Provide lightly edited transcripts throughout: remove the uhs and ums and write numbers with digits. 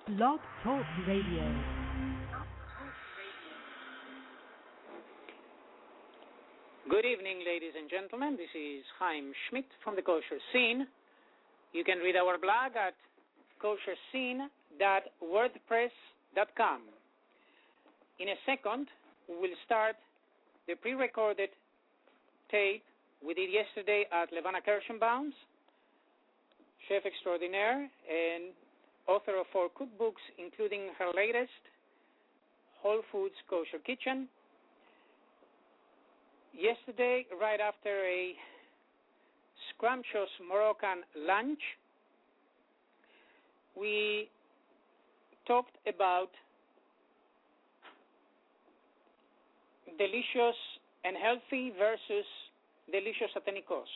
Blog Talk Radio. Good evening, ladies and gentlemen. This is Chaim Schmidt from the Kosher Scene. You can read our blog at kosherscene.wordpress.com. In a second, we will start the pre-recorded tape we did yesterday at Levana Kirschenbaum's, chef extraordinaire and author of 4 cookbooks, including her latest, Whole Foods Kosher Kitchen. Yesterday, right after a scrumptious Moroccan lunch, we talked about delicious and healthy versus delicious at any cost.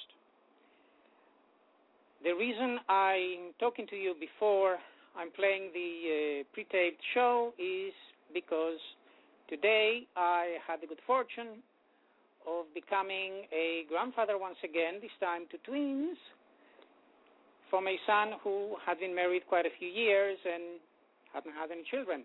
The reason I'm talking to you before I'm playing the pre-taped show is because today I had the good fortune of becoming a grandfather once again, this time to twins, from a son who had been married quite a few years and hadn't had any children.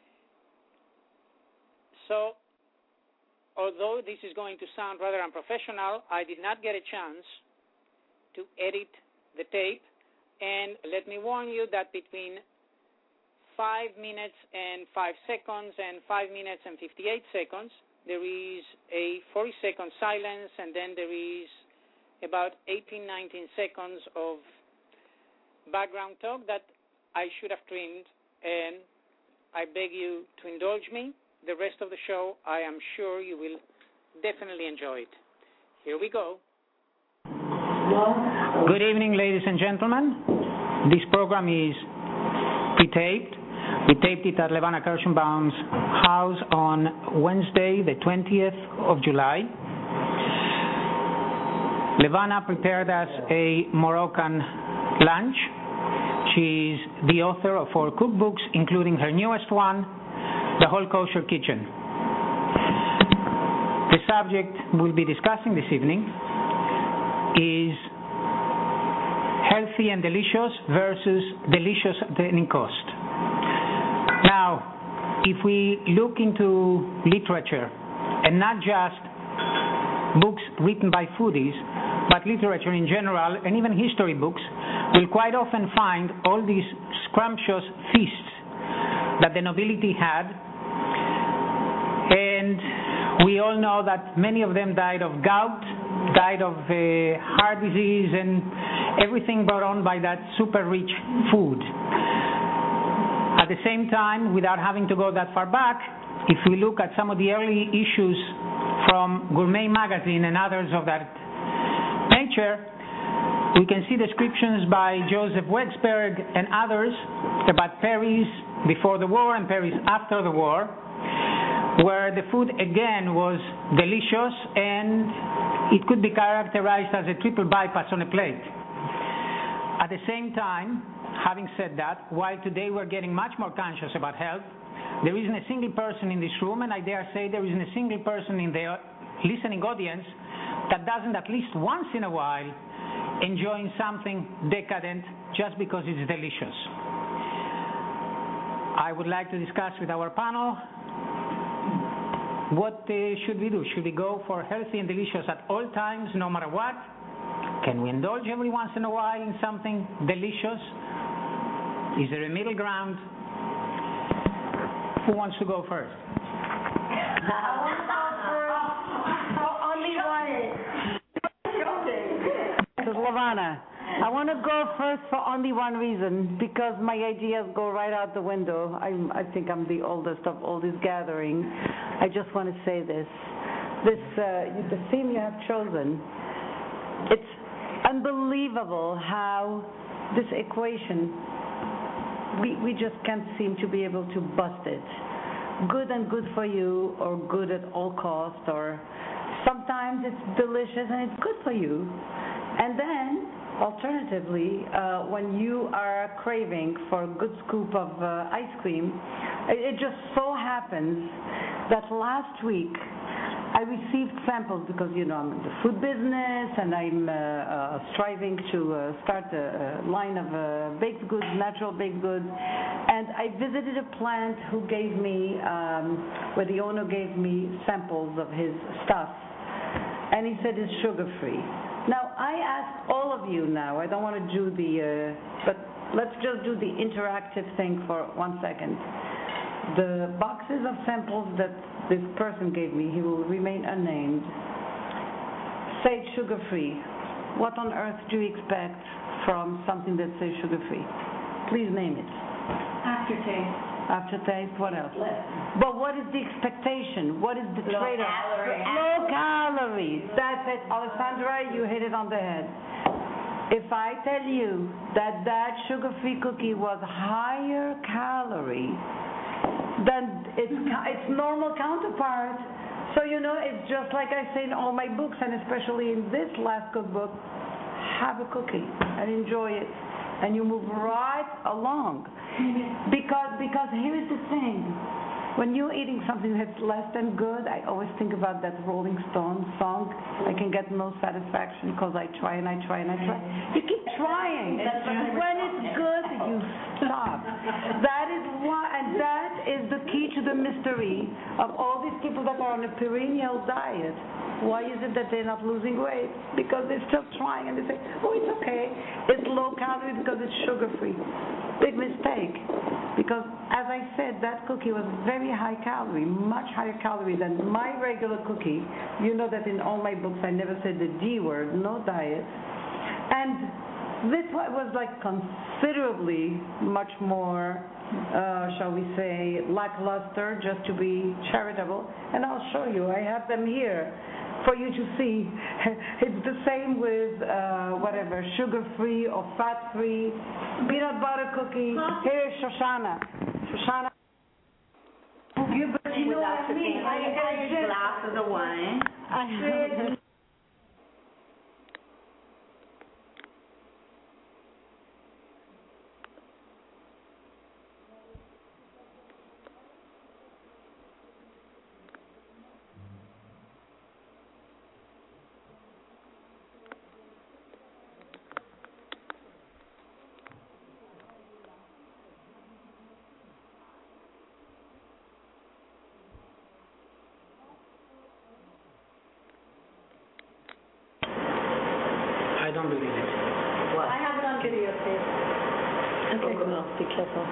So, although this is going to sound rather unprofessional, I did not get a chance to edit the tape, and let me warn you that between 5 minutes and 5 seconds and 5 minutes and 58 seconds, there is a 40-second silence, and then there is about 18, 19 seconds of background talk that I should have trimmed, and I beg you to indulge me. The rest of the show, I am sure you will definitely enjoy it. Here we go. Good evening, ladies and gentlemen. This program is pre-taped. We taped it at Levana Kirschenbaum's house on Wednesday, the 20th of July. Levana prepared us a Moroccan lunch. She's the author of 4 cookbooks, including her newest one, The Whole Kosher Kitchen. The subject we'll be discussing this evening is healthy and delicious versus delicious at any cost. Now, if we look into literature, and not just books written by foodies, but literature in general, and even history books, we'll quite often find all these scrumptious feasts that the nobility had, and we all know that many of them died of gout, died of heart disease, and everything brought on by that super rich food. At the same time, without having to go that far back, if we look at some of the early issues from Gourmet magazine and others of that nature, we can see descriptions by Joseph Wexberg and others about Paris before the war and Paris after the war, where the food again was delicious and it could be characterized as a triple bypass on a plate. At the same time, having said that, while today we're getting much more conscious about health, there isn't a single person in this room, and I dare say there isn't a single person in the listening audience that doesn't at least once in a while enjoying something decadent just because it's delicious. I would like to discuss with our panel what should we do? Should we go for healthy and delicious at all times, no matter what? Can we indulge every once in a while in something delicious? Is there a middle ground? Who wants to go first? Only one. This is Levana. I want to go first for only one reason, because my ideas go right out the window. I think I'm the oldest of all these gatherings. I just want to say this. The theme you have chosen, it's unbelievable how this equation, we just can't seem to be able to bust it. Good and good for you, or good at all costs, or sometimes it's delicious and it's good for you. And then, alternatively, when you are craving for a good scoop of ice cream, it just so happens that last week I received samples because, I'm in the food business and I'm striving to start a line of baked goods, natural baked goods. And I visited a plant who gave me, where the owner gave me samples of his stuff, and he said it's sugar-free. Now, I ask all of you now, I don't want to do but let's just do the interactive thing for 1 second. The boxes of samples that this person gave me, he will remain unnamed, say it's sugar-free. What on earth do you expect from something that says sugar-free? Please name it. Aftertaste. Aftertaste, what else? But what is the expectation? What is the trade-off? Low calories. That's it. Alessandra, you hit it on the head. If I tell you that sugar-free cookie was higher calorie than its normal counterpart, so it's just like I say in all my books, and especially in this last cookbook, have a cookie and enjoy it, and you move right along. Because here is the thing. When you're eating something that's less than good, I always think about that Rolling Stones song, I can get no satisfaction because I try and I try and I try. You keep trying. When it's good, you stop. That is why, and that is the key to the mystery of all these people that are on a perennial diet. Why is it that they're not losing weight? Because they're still trying and they say, oh, it's okay. It's low calorie because it's sugar-free. Big mistake. Because, as I said, that cookie was very high calorie, much higher calorie than my regular cookie. You know that in all my books I never said the D word, no diet. And this was like considerably much more, shall we say, lackluster, just to be charitable. And I'll show you. I have them here for you to see. It's the same with whatever, sugar-free or fat-free, peanut butter cookie. Here's Shoshana. Shoshana. But you know what I mean? I glasses of wine. I don't believe it. What? I have it on video, please. Okay, well, be careful.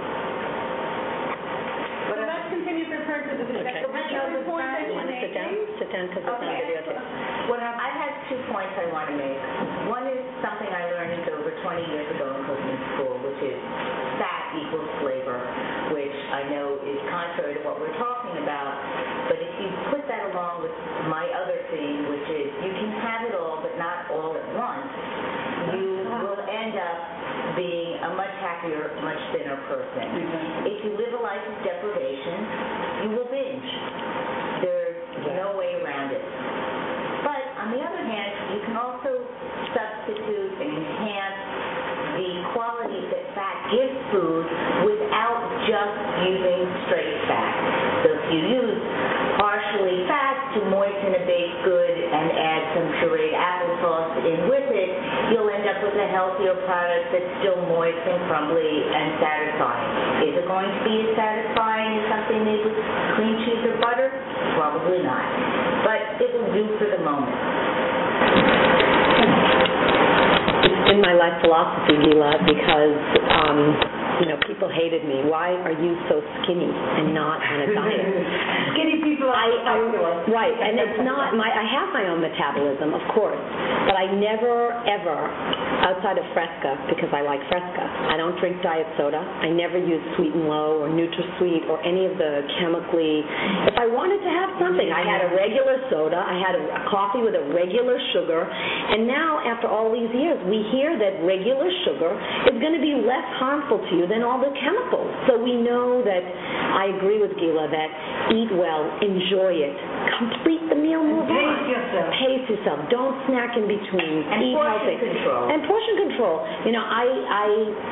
But let's continue to refer to the discussion. Okay. You want to sit down? Sit down because it's on videotape. I have 2 points I want to make. One is something I learned over 20 years ago in cooking school, which is fat equals flavor, which I know is contrary to what we're talking about. But if you put that along with my other theme, which is you can have it all, but not all at once, you will end up being a much happier, much thinner person. If you live a life of deprivation, you will binge. There's no way around it. But on the other hand, you can also substitute and enhance the qualities that fat gives food without just using straight fat. So if you use partially fat to moisten a baked good and add some pureed applesauce in with it, you'll end up with a healthier product that's still moist and crumbly and satisfying. Is it going to be as satisfying as something made with cream cheese or butter? Probably not. But it will do for the moment. It's been my life philosophy, Gila, because people hated me. Why are you so skinny and not on a diet? Skinny people are right, and it's not I have my own metabolism, of course, but I never, ever, outside of Fresca, because I like Fresca, I don't drink diet soda. I never use Sweet and Low or NutraSweet or any of the chemically. If I wanted to have something, I had a regular soda, I had a coffee with a regular sugar, and now, after all these years, we hear that regular sugar is going to be less harmful to you than all the chemicals. So we know that, I agree with Gila, that eat well, enjoy it, complete the meal, move on. Pace yourself. Don't snack in between. And eat portion healthy. Control. And portion control.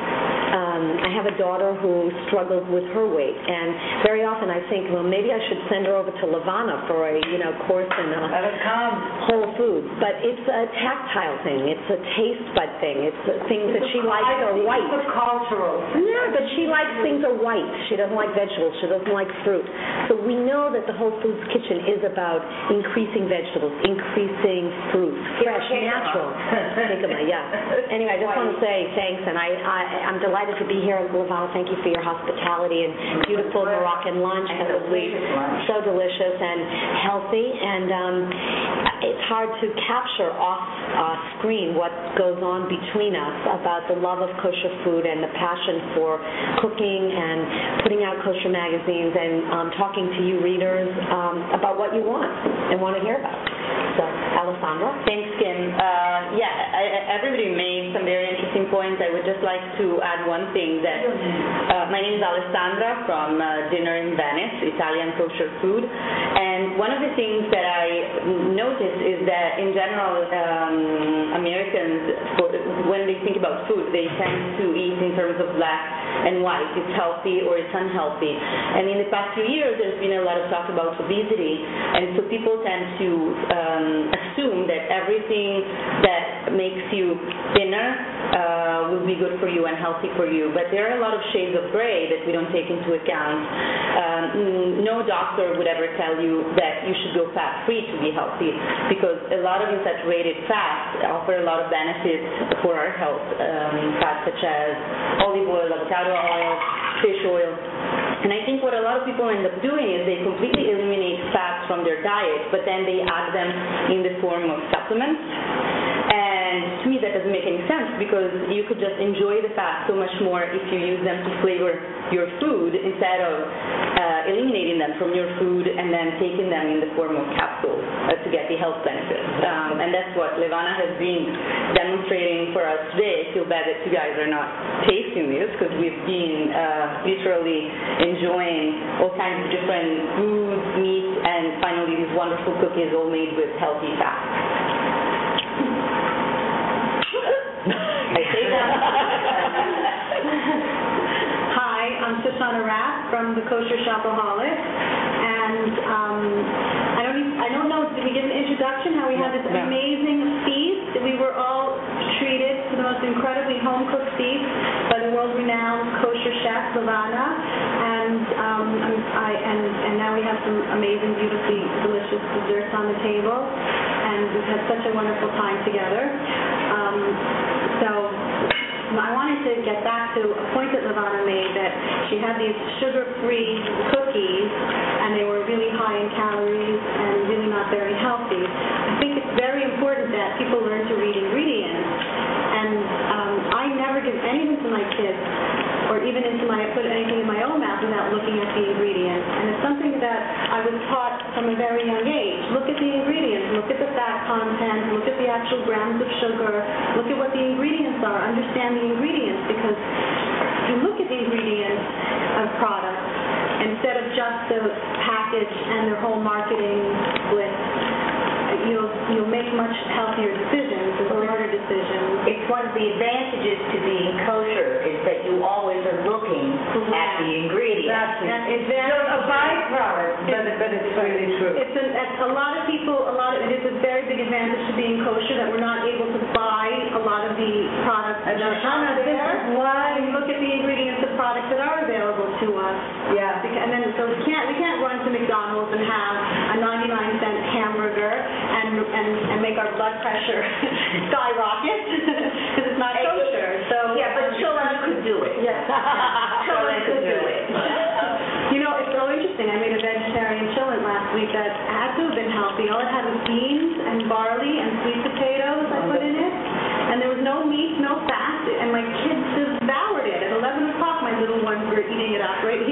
I have a daughter who struggles with her weight, and very often I think, well, maybe I should send her over to Levana for a course in Whole Foods. But it's a tactile thing. It's a taste bud thing. It's things that she likes are white. It's cultural. Yeah, but she likes things are white. She doesn't like vegetables. She doesn't like fruit. So we know that the Whole Foods kitchen is about increasing vegetables, increasing fruit, fresh, natural. Yeah. Anyway, I just want to say thanks, and I'm delighted to be here in Levana. Thank you for your hospitality and beautiful Moroccan lunch. That was so delicious and healthy, and it's hard to capture off screen what goes on between us about the love of kosher food and the passion for cooking and putting out kosher magazines and talking to you readers about what you want and want to hear about. So, Alessandra? Thanks, Kim. Everybody made some very interesting points. I would just like to add one thing that my name is Alessandra from Dinner in Venice, Italian kosher food. And one of the things that I noticed is that in general, Americans, when they think about food, they tend to eat in terms of black and white. It's healthy or it's unhealthy. And in the past few years, there's been a lot of talk about obesity. And so people tend to assume that everything that makes you thinner will be good for you and healthy for you. But there are a lot of shades of gray that we don't take into account. No doctor would ever tell you that you should go fat-free to be healthy, because a lot of insaturated fats offer a lot of benefits for our health, fats such as olive oil, avocado oil, fish oil. And I think what a lot of people end up doing is they completely eliminate fats from their diet, but then they add them in the form of supplements. And to me that doesn't make any sense, because you could just enjoy the fat so much more if you use them to flavor your food instead of eliminating them from your food and then taking them in the form of capsules to get the health benefits. And that's what Levana has been demonstrating for us today. I feel bad that you guys are not tasting this, because we've been literally enjoying all kinds of different foods, meat, and finally these wonderful cookies all made with healthy fats. Hi, I'm Shoshana Rath from the Kosher Shopaholic, and I don't know, did we give an introduction how we had this amazing feast? We were all treated to the most incredibly home-cooked feast by the world-renowned kosher chef Levana, and now we have some amazing, beautifully delicious desserts on the table, and we've had such a wonderful time together. So I wanted to get back to a point that Levana made, that she had these sugar-free cookies, and they were really high in calories and really not very healthy. I think it's very important that people learn to read ingredients, and I never give anything to my kids, or even put anything in my own mouth without looking at the ingredients. And it's something that I was taught from a very young age. Look at the ingredients, look at the fat content, look at the actual grams of sugar, look at what the ingredients are, understand the ingredients, because if you look at the ingredients of products instead of just the package and their whole marketing split, you'll make much healthier decisions and smarter decisions. It's one of the advantages to being kosher is that you always are looking at the ingredients. It's a byproduct, but it's really true. It is a very big advantage to being kosher that we're not able to buy a lot of the products that are out there. Why? We look at the ingredients of products that are available to us. Yeah. And then so we can't run to McDonald's and have a 99-cent hamburger and make our blood pressure skyrocket because it's not kosher. So yeah, but children could do it. Yes. Children could do it. It's so interesting. I made a vegetarian chillin last week that had to have been healthy. All it had was beans and barley and sweet potatoes I put in it, and there was no meat, no fat, and my kids devoured it. At 11 o'clock, my little ones were eating it up, right?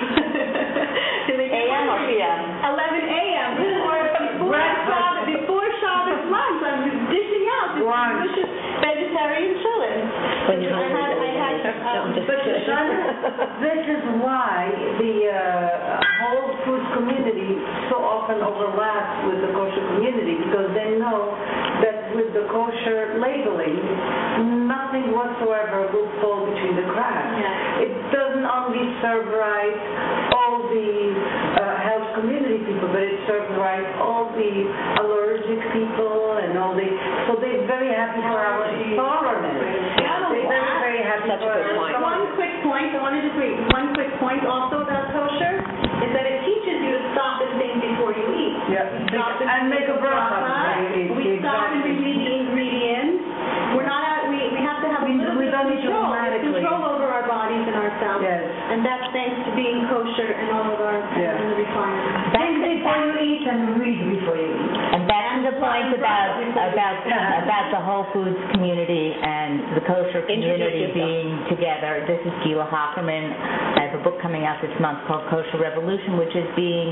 AM or PM? 11 a.m. Before Shabbos lunch. I'm dishing out delicious vegetarian chillin. When you're I had But Shoshana, this is why the whole food community so often overlaps with the kosher community, because they know that with the kosher labeling, nothing whatsoever will fall between the cracks. Yeah. It doesn't only serve right all the health community people, but it serves right all the allergic people and all the, so they're very happy for our foreigners. They're very happy Such a for good point. One quick point, I wanted to read one quick point also about kosher, is that it teaches you to stop and think before you eat. Yeah, Stop and make a bracha. We stop and read the ingredients. We're not at, we have to have a little We bit of don't need to automatically. control over our bodies and ourselves. Yes. And that's thanks to being kosher and all of our Yeah. and the requirements. Think before you eat and read before you eat. And back to the point about the Whole Foods community and the kosher community being together. This is Gila Hockerman. I have a book coming out this month called Kosher Revolution, which is being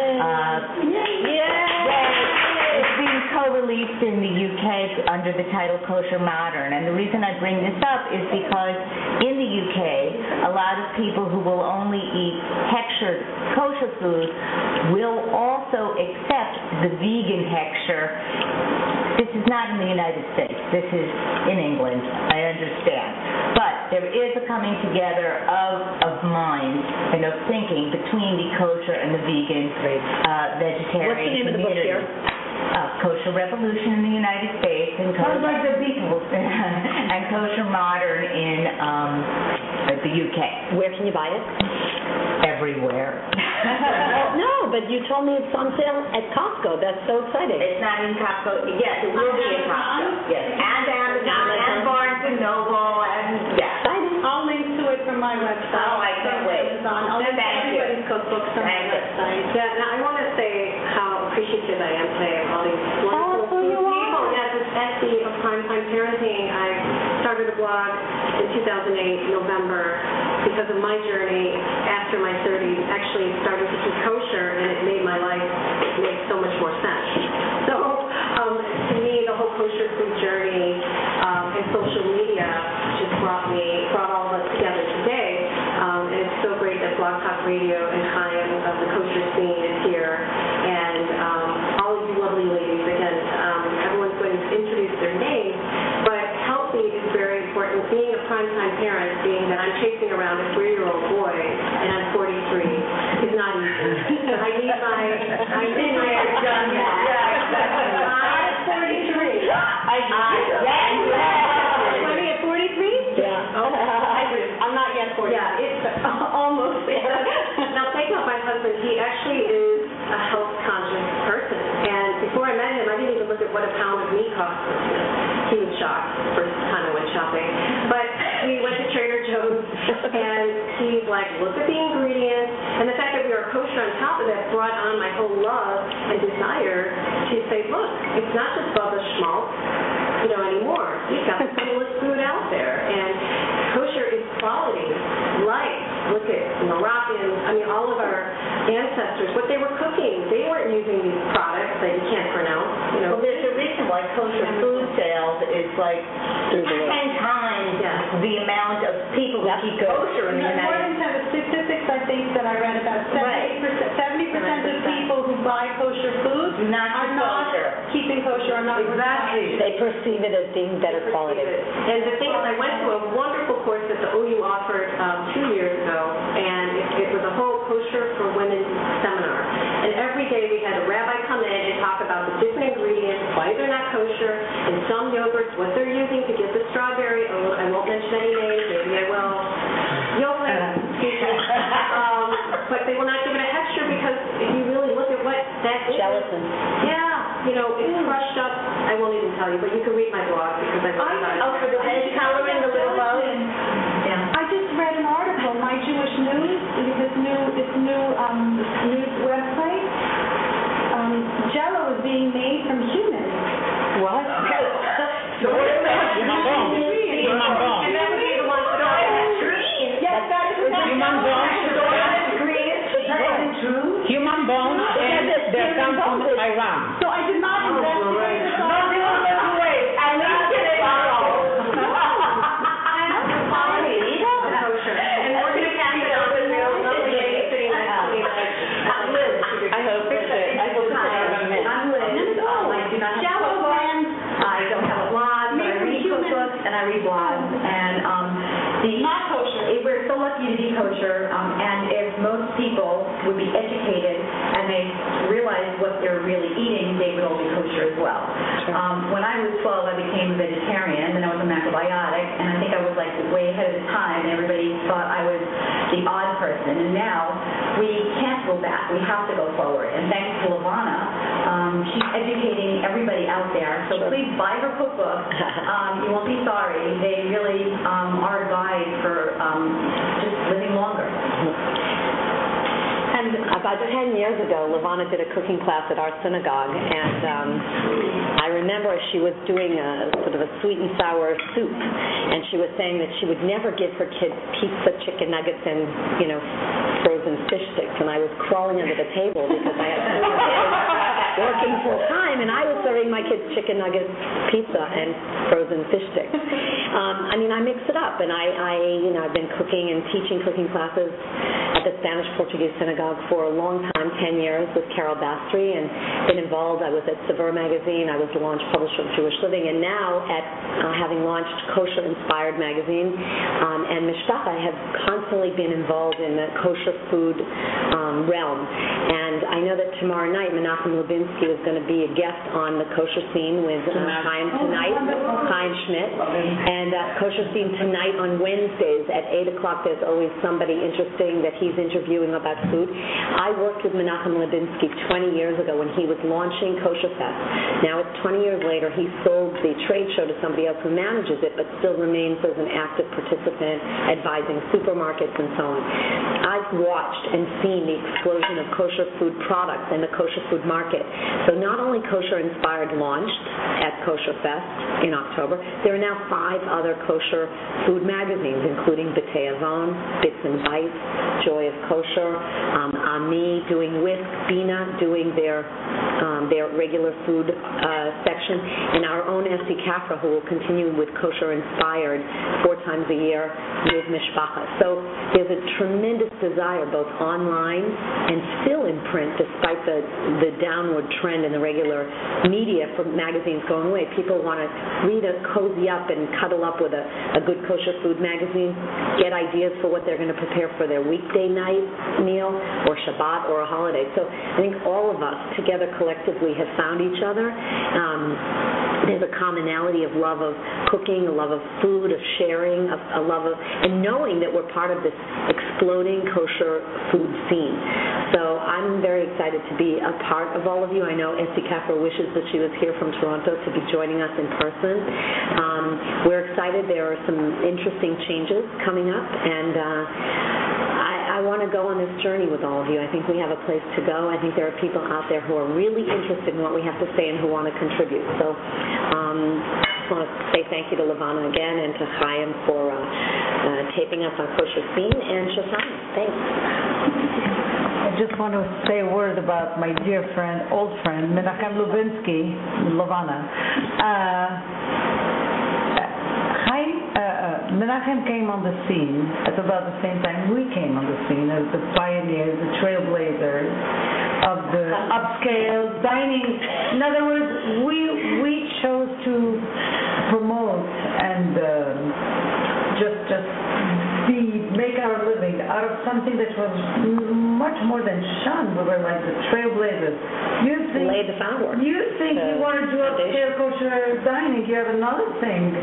it's being co-released in the UK under the title Kosher Modern. And the reason I bring this up is because in the UK, a lot of people who will only eat hechsher kosher food will also accept the vegan hechsher. This is not in the United States. This is in England, I understand. But there is a coming together of minds and of thinking between the kosher and the vegan vegetarian What's the name of the book community. here? Kosher Revolution in the United States and Sounds like the Beatles. and Kosher Modern in the UK. Where can you buy it? Everywhere. No, but you told me it's on sale at Costco. That's so exciting. It's not in Costco. Yes, it will be in Costco. Yes, and Amazon and Barnes and Noble and I'll link to it from my website. Oh, I can't wait. I'll link to Thank you. everybody's cookbooks on my Thank you. website. Yeah, now I want to say how appreciative I am today of all these wonderful people. Yes, it's Esty of Primetime Parenting. I started a blog in 2008, November, because of my journey after my 30s, actually started to keep kosher, and it made my life make so much more sense. So, to me, the whole kosher food journey and social media just brought all of us together today. And it's so great that Blog Talk Radio and Chaim of the kosher scene is here. And all of you lovely ladies, again, everyone's going to introduce their names, but healthy is very important. Being a primetime parent, being that I'm chasing around a 3-year-old boy and I'm 43, is not easy. But I need my done yet. I'm 43. Funny at 43? Yeah. I'm not yet 40. Yeah, it's almost there. Now, thank God my husband, he actually is a health-conscious person. And before I met him, I didn't even look at what a pound of meat cost. He was shocked the first time I went shopping. But we went to Trader Joe's, and he's like, look at the ingredients. And the fact that we are kosher on top of that brought on my whole love and desire to say, look, it's not just Bubba Schmaltz, anymore. We've got the coolest food out there. And kosher is quality, life. Look at Moroccans, all of our ancestors, what they were cooking. They weren't using these products that you can't pronounce. Well, there's a reason why kosher food sales is like 10 times the amount of people who keep kosher in the United According to the statistics, I think that I read about 70% of people who buy kosher food are not keeping kosher, are not Exactly. They perceive it as being better quality. And the thing is, I went to a wonderful course that the OU offered 2 years ago, and it was a whole kosher for women seminar. And every day we had a rabbi come in and talk about the different ingredients, why they're not kosher, and some yogurts, what they're using to get the strawberry. I won't mention any names, maybe I will. Yogurt, excuse me. But they will not give it a texture because if you really look at what that is. Gelatin. Yeah, it's crushed up. I won't even tell you, but you can read my blog because I wrote about it. Oh, for the coloring the little boat? I just read an article, My Jewish News, this new news website. Jell-O is being made from humans. What? So what is that? Human bone. Human bone. And that would be the one that I had green. Yes, that is Human bone. Green. Human bone, and they come from Iran. So I did not investigate this. No, wait. I need kosher, and if most people would be educated and they realized what they're really eating, they would all be kosher as well. When I was 12, I became a vegetarian, and I was a macrobiotic, and I think I was like way ahead of the time, and everybody thought I was the odd person. And now we can't go back. We have to go forward. And thanks to Levana, she's educating everybody out there. So please buy her cookbook. You won't be sorry. They really are a guide for just living longer. And about 10 years ago, Levana did a cooking class at our synagogue, and I remember she was doing a sort of a sweet and sour soup, and she was saying that she would never give her kids pizza, chicken nuggets, and frozen fish sticks. And I was crawling under the table because I had 3 kids working full time, and I was serving my kids chicken nuggets, pizza, and frozen fish sticks. I mix it up, and I've been cooking and teaching cooking classes at the Spanish Portuguese Synagogue for a long time, 10 years with Carol Bastry, and been involved. I was at Saveur magazine. I was the launch publisher of Jewish Living, and now at having launched Kosher Inspired magazine and Mishpacha, I have constantly been involved in the kosher food realm. And I know that tomorrow night Menachem Lubinsky is going to be a guest on the Kosher Scene with Chaim Schmidt. And Kosher Scene tonight on Wednesdays at 8 o'clock, there's always somebody interesting that he's interviewing about food. I worked with Menachem Lubinsky 20 years ago when he was launching Kosher Fest. Now it's 20 years later, he sold the trade show to somebody else who manages it, but still remains as an active participant, advising supermarkets and so on. I've watched and seen the explosion of kosher food products in the kosher food market. So not only Kosher Inspired launched at Kosher Fest in October, there are now 5 other kosher food magazines, including B'tei Avon, Bits and Bites, Joy of Kosher, Ami doing Whisk, Bina doing their regular food section, and our own Esty Kafra, who will continue with Kosher Inspired 4 times a year with Mishpacha. So there's a tremendous desire both online and still in print, despite the downward trend in the regular media for magazines going away. People want to cozy up and cuddle up with a good kosher food magazine, get ideas for what they're going to prepare for their weekday night meal or Shabbat or a holiday. So I think all of us together collectively have found each other. There's a commonality of love of cooking, a love of food, of sharing, a love of, and knowing that we're part of this exploding kosher food scene. So I'm very excited to be a part of all of you. I know Esty Kafra wishes that she was here from Toronto to be joining us in person. We're excited. There are some interesting changes coming up, and I want to go on this journey with all of you. I think we have a place to go. I think there are people out there who are really interested in what we have to say and who want to contribute. So I just want to say thank you to Levana again and to Chaim for taping us on Kosher Scene, and Shoshana. Thanks. I just want to say a word about my dear friend, old friend, Menachem Lubinsky, Levana. Menachem came on the scene at about the same time we came on the scene as the pioneers, the trailblazers of the upscale dining. In other words, we chose to promote and just make our living out of something that was much more than shunned. We were like the trailblazers. Laid the groundwork. You think you want to do upscale kosher dining? You have another thing.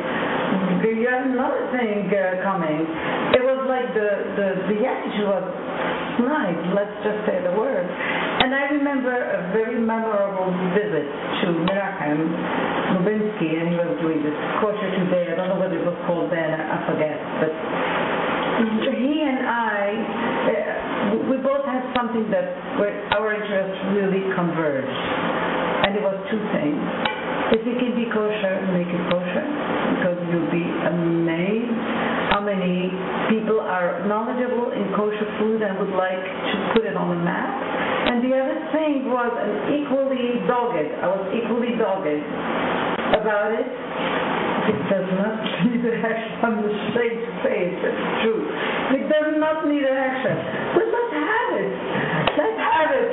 Coming. It was like the attitude was snide. Let's just say the word. And I remember a very memorable visit to Menachem Lubinsky, and he was doing this Kosher Today. I don't know what it was called then. I forget, but he and I, we both had something where our interests really converged, and it was 2 things. If you can be kosher, make it kosher, because you'll be amazed how many people are knowledgeable in kosher food and would like to put it on the map. And the other thing was I was equally dogged about it. It does not need an action. I'm ashamed to say it, but it's true. It does not need an action. But let's have it. Let's have it.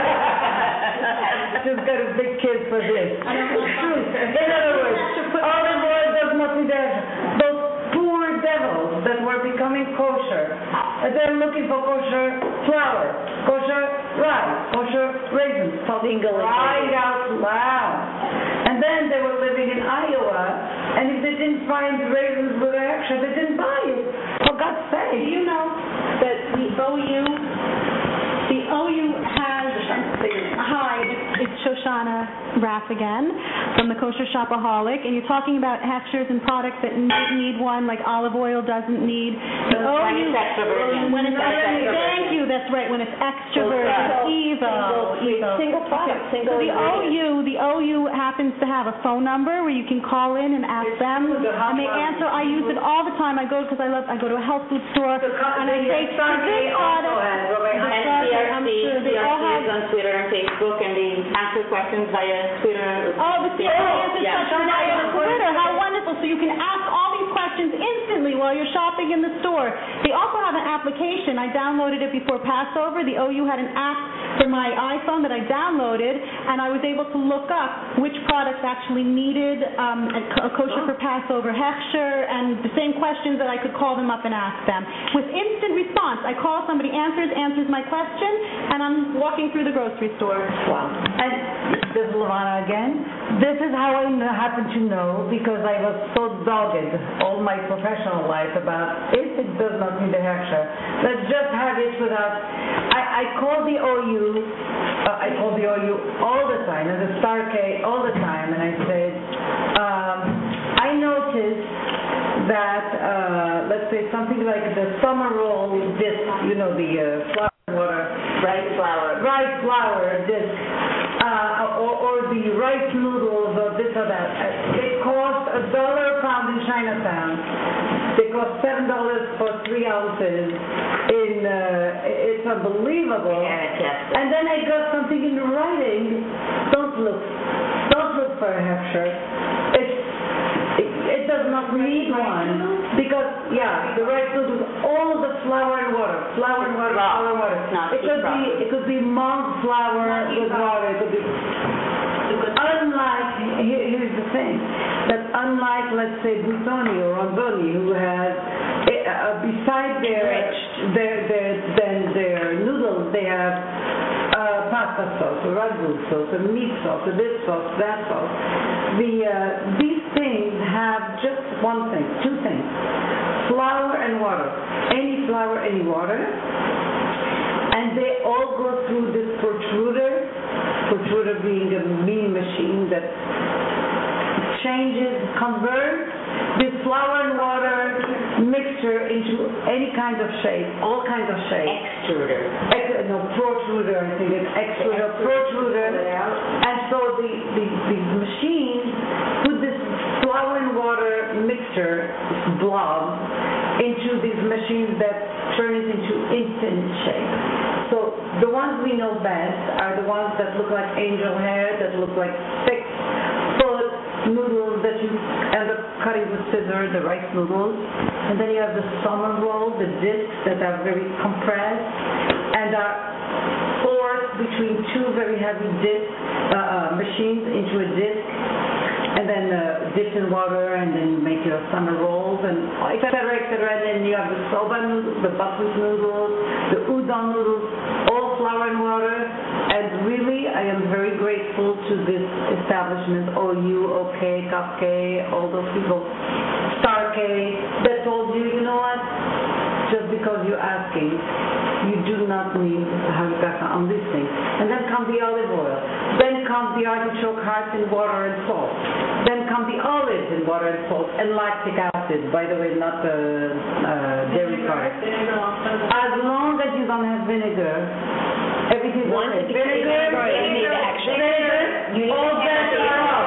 Just got a big kid for this. It's true. In other words, olive oil does not need action. Those poor devils that were becoming kosher. And they're looking for kosher flour, kosher rice, kosher raisins, right out loud. And then they were living in Iowa, and if they didn't find raisins with extra, they didn't buy it. For God's sake. Do you know that the OU has, hi, it's Shoshana Raff again from the Kosher Shopaholic, and you're talking about hechshers and products that might need one, like olive oil doesn't need. The OU, when it's extra, thank you, that's right, when it's extra virgin, Single product, so the OU happens to have a phone number where you can call in and ask them, and they answer. I use it all the time. I go to a health food store, and I say, this product, I'm sure they all have. CRC is on Twitter and Facebook, and they answer questions via Twitter. Oh, the CRC answers questions via Twitter. How wonderful. So you can ask all these questions instantly while you're shopping in the store. They also have an application. I downloaded it before Passover. The OU had an app for my iPhone that I downloaded, and I was able to look up which products actually needed a kosher for Passover hechsher, and the same questions that I could call them up and ask them. With instant response, I call somebody, answers my question, and I'm walking through the grocery store. Wow. And this is Levana again. This is how I happen to know, because I was so dogged all my professional life about if it does not need a hechsher, let's just have it without. I call the OU. I call the OU all the time, and the Star K all the time, and I said, I noticed that, let's say something like the summer roll disc, the flour and water. Rice flour disc, or the rice noodles or this or that. It cost $1 a pound in Chinatown. They cost $7 for 3 ounces. It's unbelievable. And then I got something in writing. Don't look for a hechsher. It does not need one, because the rice noodles, all the flour and water. It could be monk flour with water. It could be. Here's the thing, that unlike, let's say, Butoni or Rondoni, who has beside their noodles, they have pasta sauce, or ragu sauce, or meat sauce, or this sauce, that sauce. These things have just one thing, two things: flour and water. Any flour, any water, and they all go through this protruder being a mean machine that converts this flour and water mixture into any kind of shape, all kinds of shapes. Protruder, I think it's protruder. And so the machine put this flour and water mixture, this blob, into these machines that turn it into instant shape. So the ones we know best are the ones that look like angel hair, that look like thick, full noodles that you end up cutting with scissors, the rice noodles. And then you have the summer roll, the discs that are very compressed and are forced between two very heavy machines into a disc, and then dipped in water, and then make your summer rolls, and et cetera, et cetera. And then you have the soba noodles, the buckwheat noodles, the udon noodles, all flour and water. And really, I am very grateful to this establishment, OU, OK, Kafke, all those people, Star K, that told you, you know what, just because you're asking, you do not need hashgacha on these things. And then come the olive oil. Then come the artichoke hearts in water and salt. Then come the olives in water and salt, and lactic acid, by the way, not the dairy product. As long as you don't have vinegar, everything is okay. Vinegar, all that are off.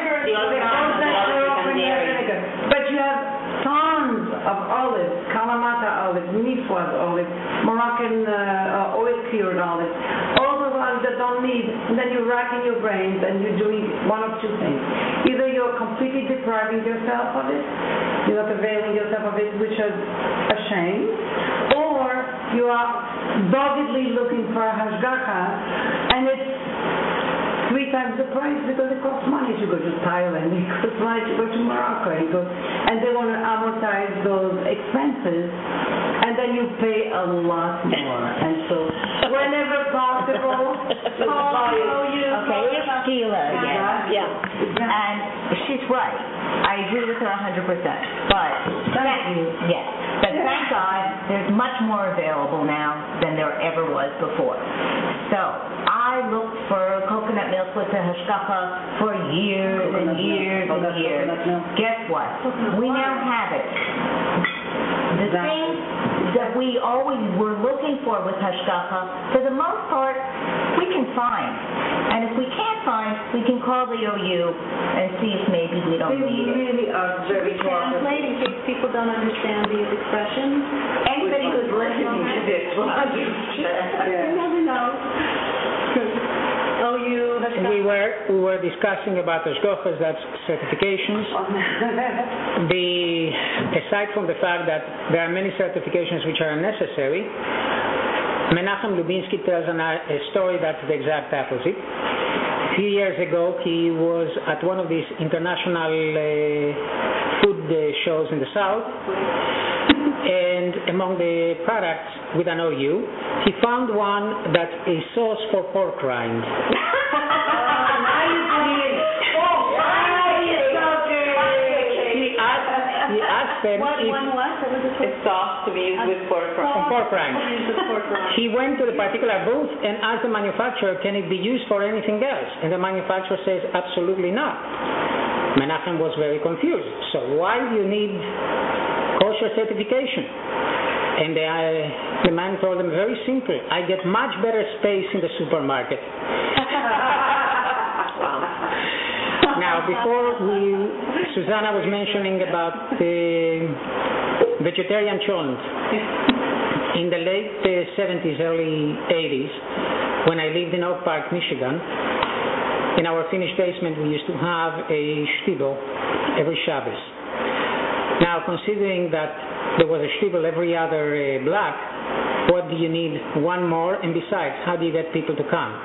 But you have tons of olives, Kalamata olives, Nifwas olives, Moroccan oil-cured olives, all the ones that don't need, and then you're racking your brains and you're doing one of two things. Either you're completely depriving yourself of it, you're not availing yourself of it, which is a shame, or you are doggedly looking for a hashgacha, and it's 3 times the price because it costs money to go to Thailand, it costs money to go to Morocco, and they want to amortize those expenses, and then you pay a lot more. And so, whenever possible, call you. Okay, it's Gila again. Yeah. And she's right. I agree with her 100%. But Thank you. yes, but thank God there's much more available now than there ever was before. So I looked for coconut milk with the hashkafa for years and years and years. Guess what? We now have it. The things that we always were looking for with hashkafa, for the most part, we can find. And if we can't find, we can call the OU and see if maybe we don't need it. Really are very Translate in case people don't understand these expressions. Anybody who's listening to this will understand. You never know. We were discussing about hashgachas, that's certifications. Aside from the fact that there are many certifications which are unnecessary, Menachem Lubinsky tells a story that's the exact opposite. A few years ago, he was at one of these international food shows in the South, and among the products with an OU, he found one that's a sauce for pork rind. He asked them if It's sauce to be used with pork rind. pork rind. He went to the particular booth and asked the manufacturer, can it be used for anything else? And the manufacturer says, absolutely not. Menachem was very confused. So why do you need kosher certification? And the man told them, very simple, I get much better space in the supermarket. Now, before Susanna was mentioning about the vegetarian cholent. In the late 70s, early 80s, when I lived in Oak Park, Michigan, in our finished basement we used to have a shtibel every Shabbos. Now, considering that there was a shtibel every other block, what do you need one more? And besides, how do you get people to come?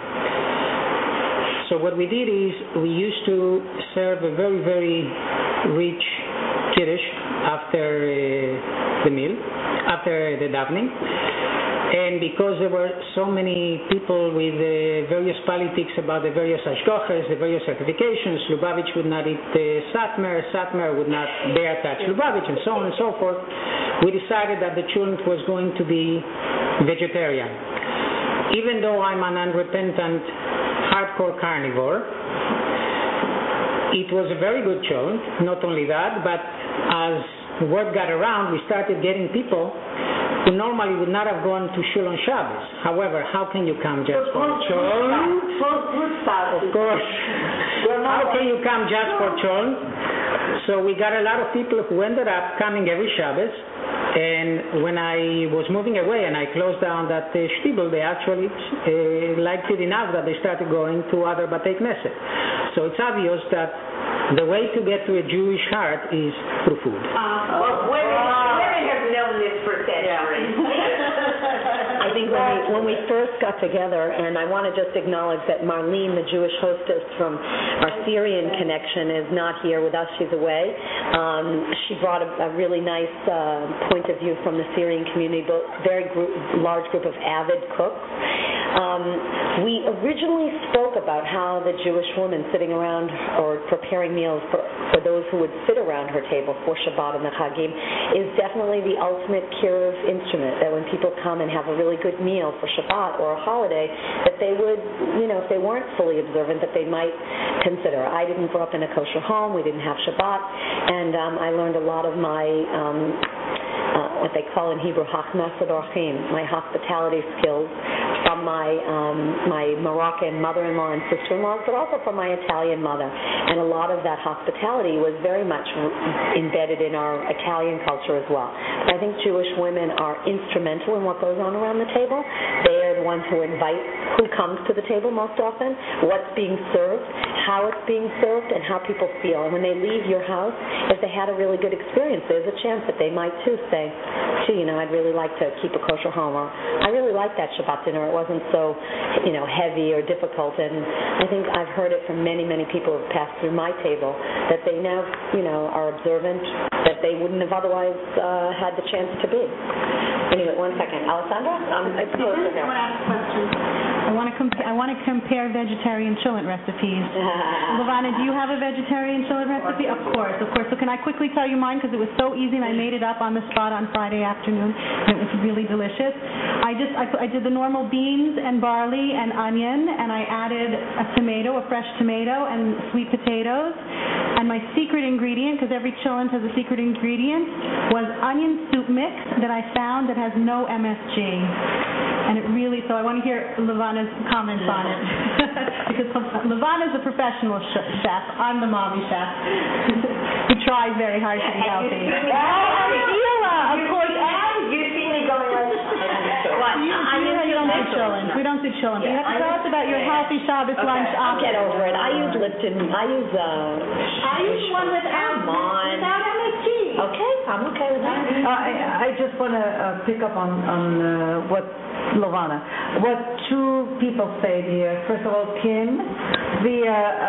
So what we did is we used to serve a very, very rich kiddush after the meal, after the davening. And because there were so many people with various politics about the various hashgachas, the various certifications, Lubavitch would not eat Satmar, Satmar would not dare touch Lubavitch, and so on and so forth, we decided that the cholent was going to be vegetarian. Even though I'm an unrepentant hardcore carnivore, it was a very good cholent. Not only that, but as word got around, we started getting people who normally would not have gone to shul on Shabbos. However, how can you come just for cholent? Of course. How can you come just for cholent? So we got a lot of people who ended up coming every Shabbos. And when I was moving away and I closed down that shtibel, they actually liked it enough that they started going to other Batei Knesset. So it's obvious that the way to get to a Jewish heart is through food. Well, women have known this for centuries. I think when we first got together, and I want to just acknowledge that Marlene, the Jewish hostess from our Syrian connection, is not here with us. She's away. She brought a really nice point of view from the Syrian community, but very large group of avid cooks. We originally spoke about how the Jewish woman sitting around or preparing meals for those who would sit around her table for Shabbat and the Chagim is definitely the ultimate curative instrument, that when people come and have a really good meal for Shabbat or a holiday, that they would, if they weren't fully observant, that they might consider. I didn't grow up in a kosher home. We didn't have Shabbat, and I learned a lot of my what they call in Hebrew hachnasat orchim, my hospitality skills, from my Moroccan mother-in-law and sister-in-law, but also from my Italian mother. And a lot of that hospitality was very much embedded in our Italian culture as well. I think Jewish women are instrumental in what goes on around the table. They are the ones who invite who comes to the table most often, what's being served, how it's being served, and how people feel. And when they leave your house, if they had a really good experience, there's a chance that they might too say, gee, I'd really like to keep a kosher home, or I really like that Shabbat dinner. It wasn't so, heavy or difficult. And I think I've heard it from many, many people who've passed through my table that they now, are observant, that they wouldn't have otherwise had the chance to be. Anyway, one second. Alessandra? It's close to her. I want to ask a question. I want to compare vegetarian cholent recipes. Levana, do you have a vegetarian cholent recipe? Of course. So can I quickly tell you mine, because it was so easy and I made it up on the spot on Friday afternoon and it was really delicious. I did the normal beans and barley and onion, and I added a fresh tomato and sweet potatoes. And my secret ingredient, because every cholent has a secret ingredient, was onion soup mix that I found that has no MSG. And it really, so I want to hear Levana's comments on it. Because Levana's a professional chef. I'm the mommy chef who tries very hard to be healthy. Of course. And you see me going like, we don't do cholent. You have to tell us about your healthy Shabbos lunch. I'll get over it. I use Lipton. I use one without MSG. Okay, I'm okay with that. I just want to pick up on what what two people said here. First of all, Kim, the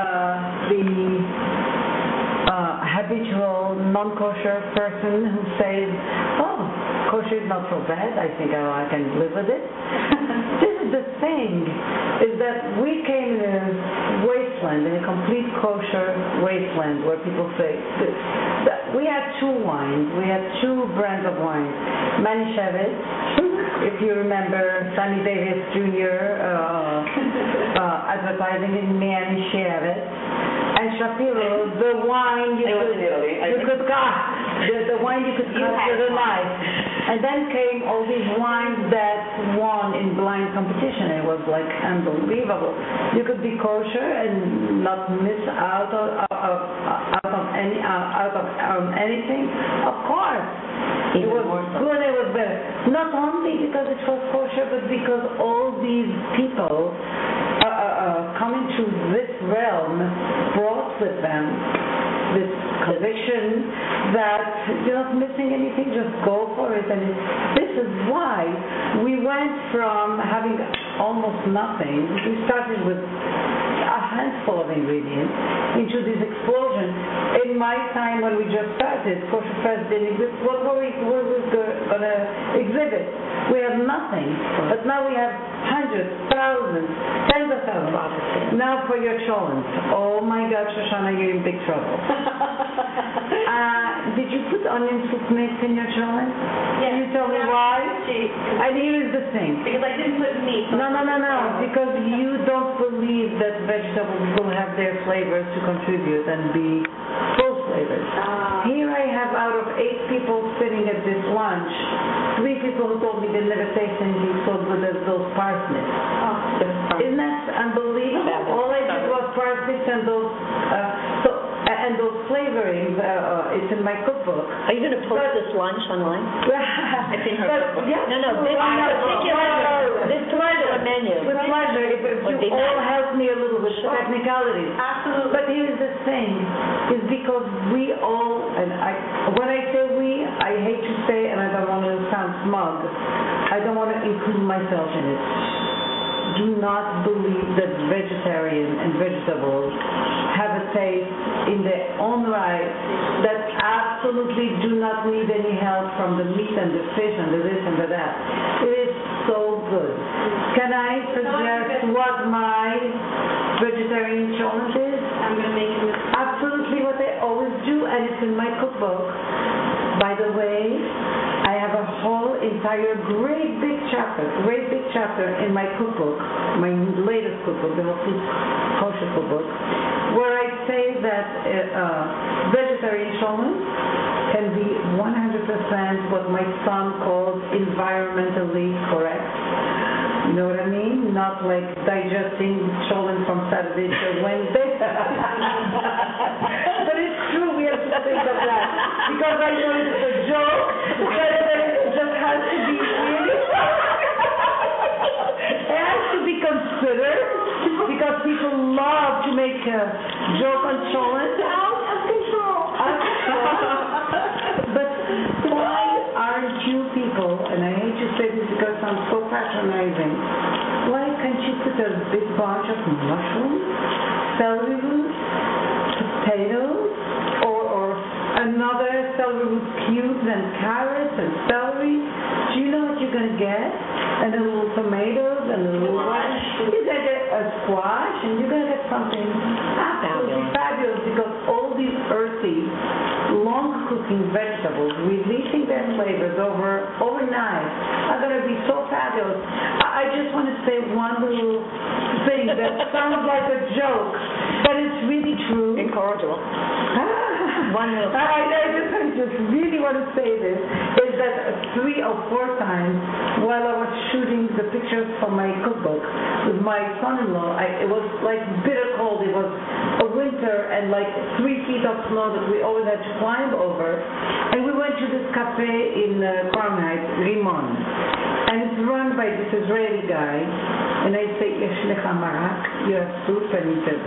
habitual non-kosher person who says, kosher is not so bad, I think I can live with it. This is the thing, is that we came in a wasteland, in a complete kosher wasteland, where people say, we had two wines, we had two brands of wine, Manischewitz, if you remember Sammy Davis Jr. Advertising in Manischewitz, and Shapiro, the wine you could cut, the wine you could cut with a knife. And then came all these wines that won in blind competition. It was like unbelievable. You could be kosher and not miss out on anything. Of course, it was good. It was better. Not only because it was kosher, but because all these people coming to this realm brought with them this conviction that you're not missing anything, just go for it. And this is why we went from having almost nothing. We started with a handful of ingredients into this explosion. In my time when we just started, Kosher Fest didn't exist. What were we going to exhibit? We have nothing. But now we have hundreds, thousands, tens of thousands. Now for your cholent. Oh my God, Shoshana, you're in big trouble. Did you put onion soup mix in your cholent? Yes. Can you tell me why? And here is the thing. Because I didn't put meat. No. Because you don't believe that vegetables will have their flavors to contribute and be full flavors. Here I have, out of 8 people sitting at this lunch, 3 people who told me they never tasted anything so good as those parsnips. Isn't that unbelievable? All I did was parsnips and those flavorings. It's in my cookbook. Are you going to post this lunch online? It's in her cookbook. Yeah. No, this particular menu. With pleasure, if you all help me a little with technicalities. Absolutely. But here's the thing, is because we all, and when I say we, I hate to say, and I don't want to sound smug, I don't want to include myself in it. Do not believe that vegetarian and vegetables have a taste in their own right, that absolutely do not need any help from the meat and the fish and the this and the that. It is so good. Can I suggest what my vegetarian cholent is? I'm going to make it. Absolutely what I always do, and it's in my cookbook. By the way, I have a whole entire great big chapter in my cookbook, my latest cookbook, the Whole Foods Kosher cookbook, where I say that vegetarian cholent can be 100% what my son calls environmentally correct. You know what I mean? Not like digesting cholent from Saturday to Wednesday. But it's true, we have to think of that. Because I know it's a joke, but it just has to be really... It has to be considered, because people love to make a joke on cholent. Out of control. But why amazing. Why can't you put a big bunch of mushrooms, celery roots, potatoes, or another celery root cubes and carrots and celery? Do you know what you're going to get? And a little tomatoes and a little squash. You're going to get a squash and you're going to get something absolutely fabulous because all these earthy, long cooking vegetables, releasing their flavors overnight, are going to be so fabulous. I just want to say one little thing that sounds like a joke, but it's really true. Incorrigible. I just really want to say this, is that 3 or 4 times while I was shooting the pictures for my cookbook with my son-in-law, it was like bitter cold. It was a winter and like 3 feet of snow that we always had to climb over. And we went to this cafe in Fahrenheit, Rimon. And it's run by this Israeli guy. And I say, Yesh lecha marak, you have soup? And he said,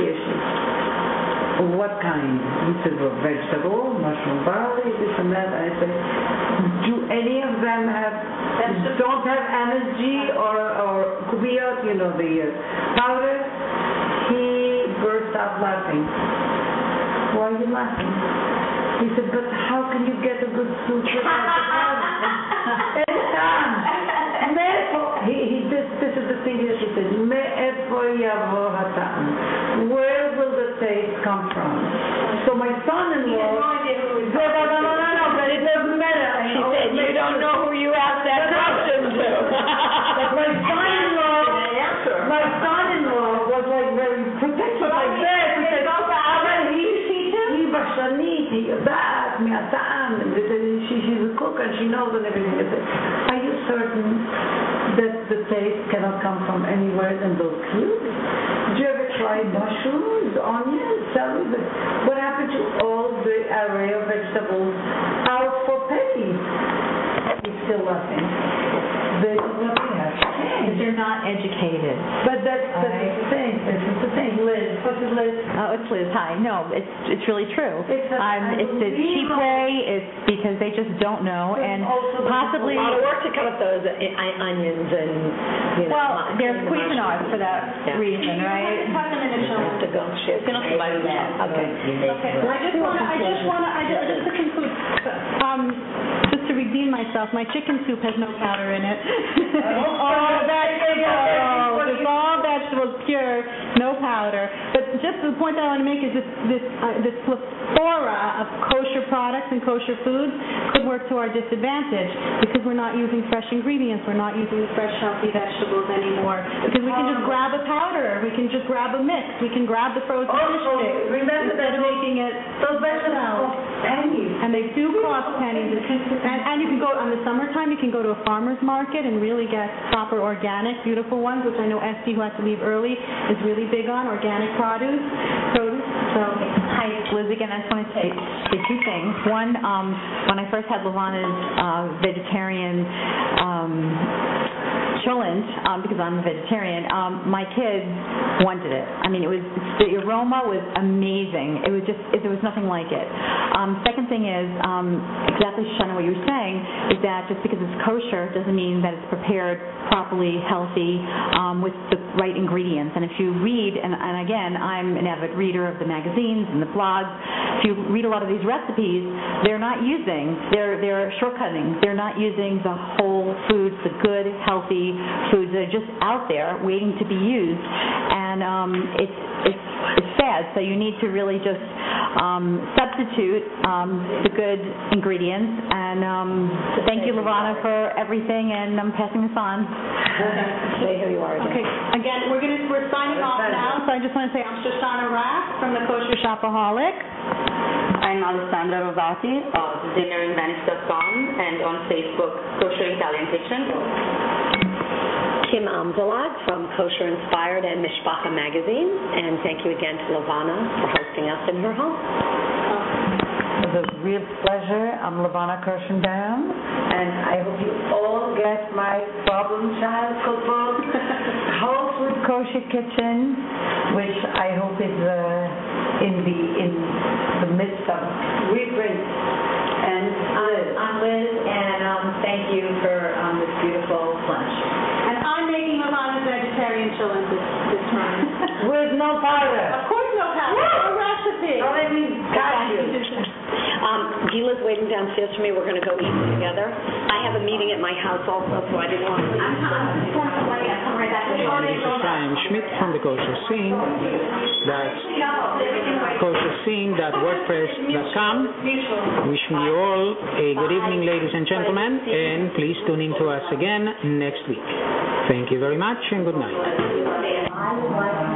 what kind? He said, well, vegetable, mushroom barley, this and that. And I said, do any of them don't have MSG or kubiyot, you know, the powder? He burst out laughing. Why are you laughing? He said, but how can you get a good soup without the powder? This is the thing that he said, where will the taste come from? So my son-in-law said, no, but it doesn't matter. She said, you don't know who you asked that question to. But my son-in-law was like very protective like this. He said, she's a cook and she knows and everything. I said, are you certain that the taste cannot come from anywhere in those cubes? Did you ever try mushrooms, onions, celery? What happened to all the array of vegetables out for pennies? He's still laughing. There's nothing else. They're not educated. But that's the thing. This is the thing. Liz. This is Liz. Oh, it's Liz. Hi. No, it's really true. It's the cheap way. It's because they just don't know, and possibly. A lot of work to cut up those onions and. Well, there's Cuisinart for that reason, right? Put them in the children to go. She's going to provide that. Okay. I just want to conclude. Just to redeem myself, my chicken soup has no powder in it. It's all vegetables, pure, no powder. But just the point that I want to make is this plethora of kosher products and kosher foods could work to our disadvantage because we're not using fresh ingredients, we're not using fresh, healthy vegetables anymore. Because we can just grab a powder, we can just grab a mix, we can grab the frozen fish sticks. Remember that making it those vegetables pennies. And they do cost pennies. And you can go, on the summertime, you can go to a farmer's market and really get proper organic, beautiful ones, which I know Esty, who has to leave early, is really big on, organic produce. So, hi, Liz again. I just want to say 2 things. One, when I first had Levana's vegetarian cholent, because I'm a vegetarian, my kids wanted it. I mean, the aroma was amazing. It was there was nothing like it. Second thing is, exactly, Shoshana, what you were saying, is that just because it's kosher doesn't mean that it's prepared properly, healthy, with the right ingredients. And if you read, and again, I'm an avid reader of the magazines and the blogs, if you read a lot of these recipes, they're shortcutting. They're not using the whole foods, the good, healthy foods that are just out there waiting to be used. And it's sad. So you need to really just substitute the good ingredients. And thank you, Levana, for everything. And I'm passing this on. Say who you are again. Okay. Again, we're signing off now. So I just want to say I'm Shoshana Raff from the Kosher Shopaholic. I'm Alessandra Rovati of dinnerinvanish.com and on Facebook, Kosher Italian Kitchen. Kim Amzalat from Kosher Inspired and Mishpacha magazine, and thank you again to Levana for hosting us in her home. It was a real pleasure. I'm Levana Kirschenbaum, and I hope you all get my Problem Child cookbook, Whole Food Kosher Kitchen, which I hope is in the midst of reprint. And I'm Liz, and thank you for this beautiful lunch. chillin this time. With no powder. Of course, no powder. No recipe. Got you. Gila's waiting downstairs for me. We're going to go eat together. I have a meeting at my house also, so I didn't want to leave. This is Brian Schmidt from the Kosher Scene. That's kosherscene.wordpress.com. Wishing you all a good evening, ladies and gentlemen, and please tune in to us again next week. Thank you very much and good night.